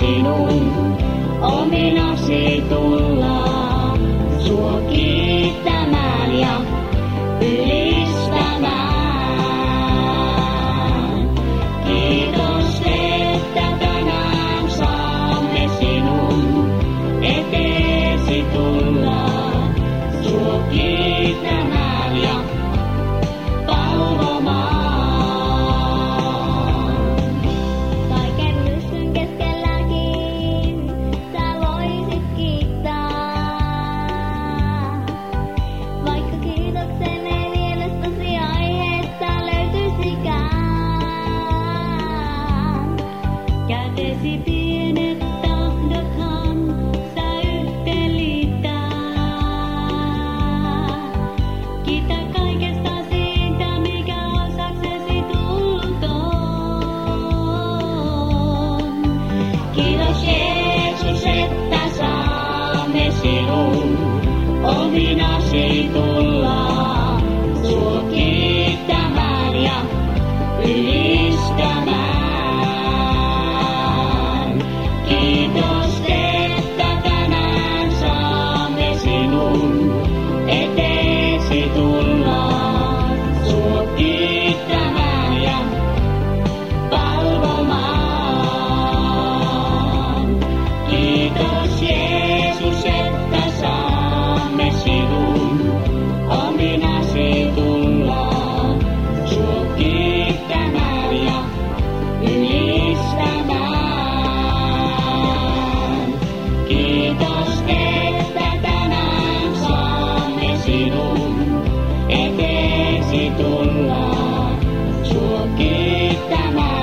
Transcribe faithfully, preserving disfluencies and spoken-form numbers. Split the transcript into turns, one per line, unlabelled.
sinun ominasi tullaan, sua kiittämään ja ylistämään. Kiitos, että tänään saamme sinun eteesi tullaan, sua kiittämään ja palvomaan.
Kaiken myssyn keskelläkin sä voisit kiittää. Vaikka kiitoksen ei mielestäsi aiheesta löytyisikään. Kätesi pienet tahdothan sä yhteen liittää. Kiitä kaikesta siitä, mikä osaksesi tullut on.
Kiitos Jeesus, että saamme sinun ominasi tullaan, sua kiittämään ja ylistämään. Kiitos, että tänään saamme sinun eteesi tullaan, sua kiittämään ja palvomaan. Kiitos Jeesus, että saamme sinun ominasi tullaan, sua kiittämään ja ylistämään. Kiitos, että tänään saamme sinun eteesi tullaan, sua kiittämään.